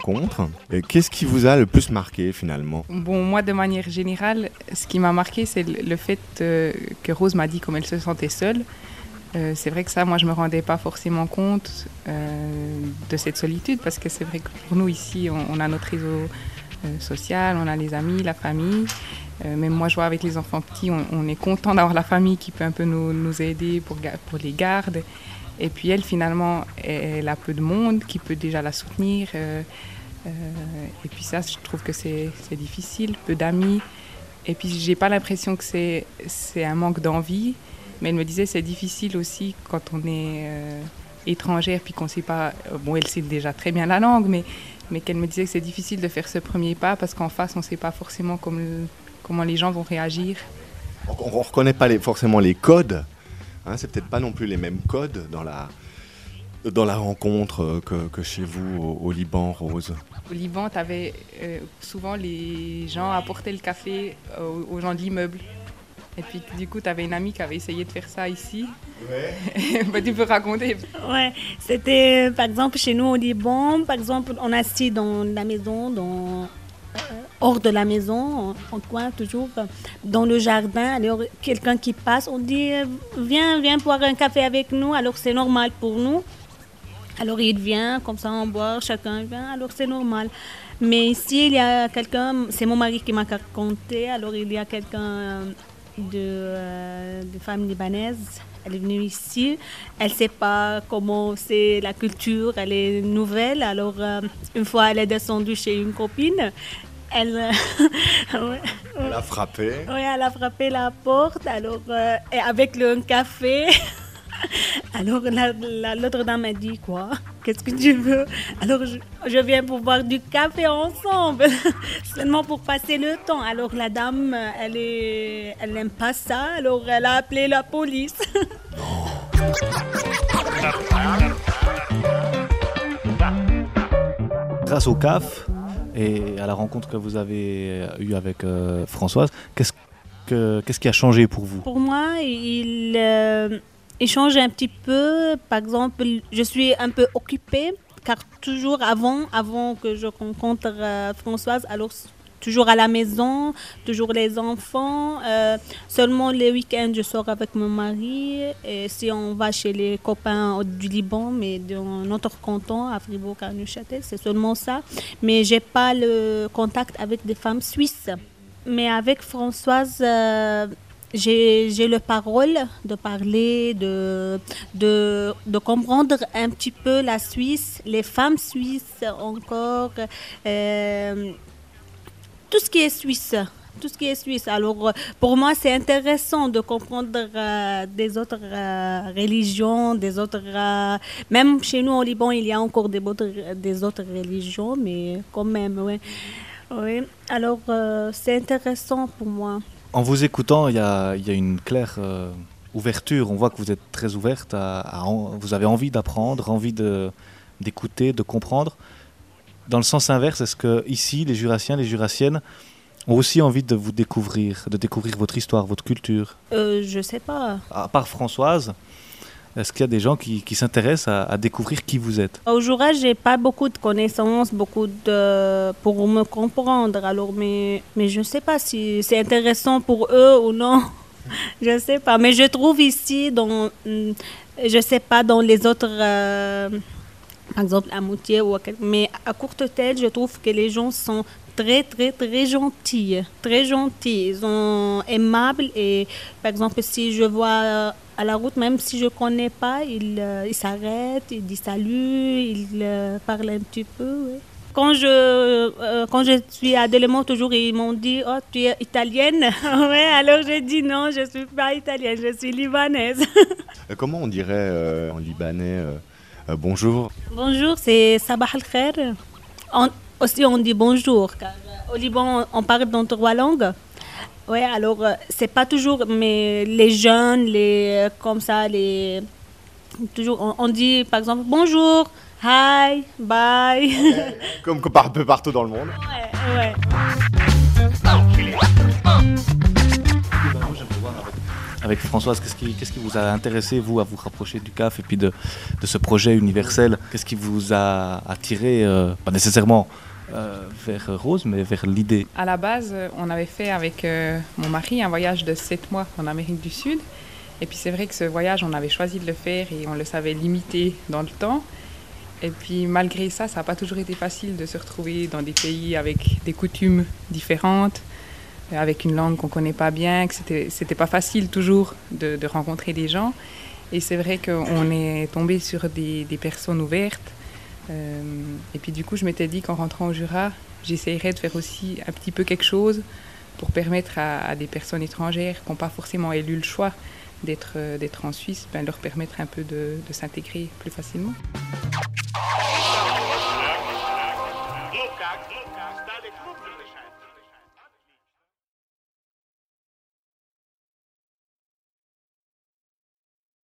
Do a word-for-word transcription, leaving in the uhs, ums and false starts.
rencontres. Qu'est-ce qui vous a le plus marqué finalement? Bon, moi de manière générale, ce qui m'a marqué, c'est le fait euh, que Rose m'a dit comme elle se sentait seule. Euh, c'est vrai que ça, moi je me rendais pas forcément compte euh, de cette solitude, parce que c'est vrai que pour nous ici, on, on a notre réseau euh, social, on a les amis, la famille. Euh, même moi je vois avec les enfants petits, on, on est content d'avoir la famille qui peut un peu nous, nous aider pour, pour les gardes. Et puis elle finalement, elle a peu de monde qui peut déjà la soutenir. Euh, euh, et puis ça, je trouve que c'est, c'est difficile, peu d'amis. Et puis j'ai pas l'impression que c'est, c'est un manque d'envie. Mais elle me disait c'est difficile aussi quand on est euh, étrangère puis qu'on ne sait pas, euh, bon elle sait déjà très bien la langue, mais, mais qu'elle me disait que c'est difficile de faire ce premier pas parce qu'en face on ne sait pas forcément comme, comment les gens vont réagir. On ne reconnaît pas les, forcément les codes, hein, c'est peut-être pas non plus les mêmes codes dans la, dans la rencontre que, que chez vous au, au Liban, Rose. Au Liban, tu avais euh, souvent les gens apportaient le café aux, aux gens de l'immeuble. Et puis, du coup, tu avais une amie qui avait essayé de faire ça ici. Ouais. Bah, tu peux raconter. Ouais, c'était, par exemple, chez nous au Liban, par exemple, on est assis dans la maison, dans, euh, hors de la maison, en, en coin, toujours, dans le jardin. Alors, quelqu'un qui passe, on dit, viens, viens boire un café avec nous. Alors, c'est normal pour nous. Alors, il vient, comme ça, on boit, chacun vient, alors c'est normal. Mais ici, il y a quelqu'un, c'est mon mari qui m'a raconté, alors il y a quelqu'un... De, euh, de femme libanaise. Elle est venue ici. Elle ne sait pas comment c'est la culture. Elle est nouvelle. Alors, euh, une fois, elle est descendue chez une copine. Elle, euh, ouais, elle a frappé. Oui, elle a frappé la porte. Alors, euh, et avec le café. Alors, la, la, l'autre dame a dit quoi? Qu'est-ce que tu veux? Alors, je, je viens pour boire du café ensemble, seulement pour passer le temps. Alors, la dame, elle est, elle n'aime pas ça. Alors, elle a appelé la police. Grâce au C A F et à la rencontre que vous avez eue avec euh, Françoise, qu'est-ce, que, qu'est-ce qui a changé pour vous? Pour moi, il... Euh, Il change un petit peu. Par exemple, je suis un peu occupée, car toujours avant, avant que je rencontre euh, Françoise, alors toujours à la maison, toujours les enfants. Euh, seulement les week-ends, je sors avec mon mari. Et si on va chez les copains du Liban, mais dans notre canton, à Fribourg, à Neuchâtel, c'est seulement ça. Mais je n'ai pas le contact avec des femmes suisses. Mais avec Françoise... Euh, J'ai, j'ai le parole de parler, de, de, de comprendre un petit peu la Suisse, les femmes suisses encore, euh, tout ce qui est suisse, tout ce qui est suisse. Alors, pour moi, c'est intéressant de comprendre euh, des autres euh, religions, des autres... Euh, même chez nous au Liban, il y a encore des autres, des autres religions, mais quand même, oui. Oui. Alors, euh, c'est intéressant pour moi. En vous écoutant, il y a, il y a une claire euh, ouverture. On voit que vous êtes très ouverte. À, à, vous avez envie d'apprendre, envie de, d'écouter, de comprendre. Dans le sens inverse, est-ce que ici, les Jurassiens, les Jurassiennes ont aussi envie de vous découvrir, de découvrir votre histoire, votre culture? euh, Je ne sais pas. À part Françoise, est-ce qu'il y a des gens qui, qui s'intéressent à, à découvrir qui vous êtes? Au Jura, je n'ai pas beaucoup de connaissances, beaucoup de... pour me comprendre. Alors, mais, mais je ne sais pas si c'est intéressant pour eux ou non. Je ne sais pas. Mais je trouve ici, dans, je ne sais pas, dans les autres... Euh, par exemple, à Moutier ou à... Mais à Courtetel, je trouve que les gens sont très, très, très gentils. Très gentils. Ils sont aimables. Et par exemple, si je vois... à la route, même si je ne connais pas, il, euh, il s'arrête, il dit salut, il euh, parle un petit peu. Oui. Quand, je, euh, quand je suis à Delémont, toujours, ils m'ont dit « Oh, tu es italienne ?» Ouais, alors j'ai dit « Non, je ne suis pas italienne, je suis libanaise. » Comment on dirait euh, en libanais euh, euh, bonjour? Bonjour, c'est Sabah al-Khair. On, aussi, on dit bonjour, car au Liban, on parle dans trois langues. Oui, alors, euh, c'est pas toujours, mais les jeunes, les, comme ça, les, toujours, on, on dit, par exemple, bonjour, hi, bye. Okay. Comme, comme un peu partout dans le monde. Ouais, ouais. avec Françoise, qu'est-ce qui, qu'est-ce qui vous a intéressé, vous, à vous rapprocher du C A F et puis de, de ce projet universel? Qu'est-ce qui vous a attiré, euh, pas nécessairement euh, vers Rose, mais vers l'idée? À la base, on avait fait avec euh, mon mari un voyage de sept mois en Amérique du Sud. Et puis c'est vrai que ce voyage, on avait choisi de le faire et on le savait limité dans le temps. Et puis malgré ça, ça n'a pas toujours été facile de se retrouver dans des pays avec des coutumes différentes, avec une langue qu'on ne connaît pas bien, que c'était, c'était pas facile toujours de, de rencontrer des gens. Et c'est vrai qu'on est tombé sur des, des personnes ouvertes. Euh, et puis du coup, je m'étais dit qu'en rentrant au Jura, j'essayerais de faire aussi un petit peu quelque chose pour permettre à, à des personnes étrangères qui n'ont pas forcément élu le choix d'être, d'être en Suisse, ben leur permettre un peu de, de s'intégrer plus facilement.